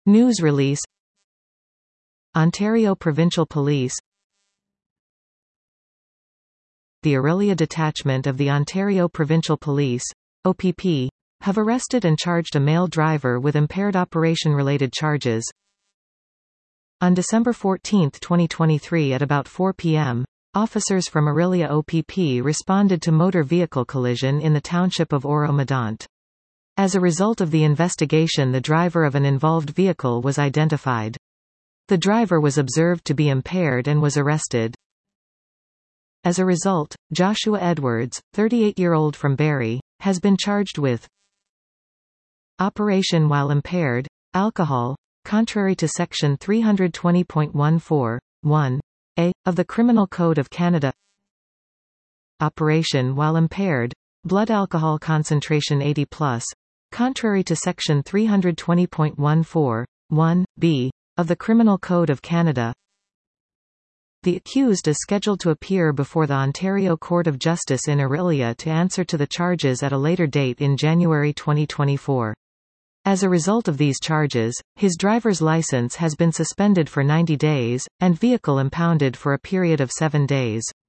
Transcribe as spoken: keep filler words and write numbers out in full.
News release. Ontario Provincial Police. The Orillia Detachment of the Ontario Provincial Police, O P P, have arrested and charged a male driver with impaired operation-related charges. On December fourteenth twenty twenty-three at about four p m, officers from Orillia O P P responded to motor vehicle collision in the township of Oro-Medonte. As a result of the investigation, the driver of an involved vehicle was identified. The driver was observed to be impaired and was arrested. As a result, Joshua Edwards, thirty-eight-year-old from Barrie, has been charged with operation while impaired, alcohol, contrary to Section three twenty point one four, one A, of the Criminal Code of Canada. Operation while impaired, blood alcohol concentration eighty plus, contrary to Section three twenty point one four, one B, of the Criminal Code of Canada. The accused is scheduled to appear before the Ontario Court of Justice in Orillia to answer to the charges at a later date in January twenty twenty-four. As a result of these charges, his driver's license has been suspended for ninety days, and vehicle impounded for a period of seven days.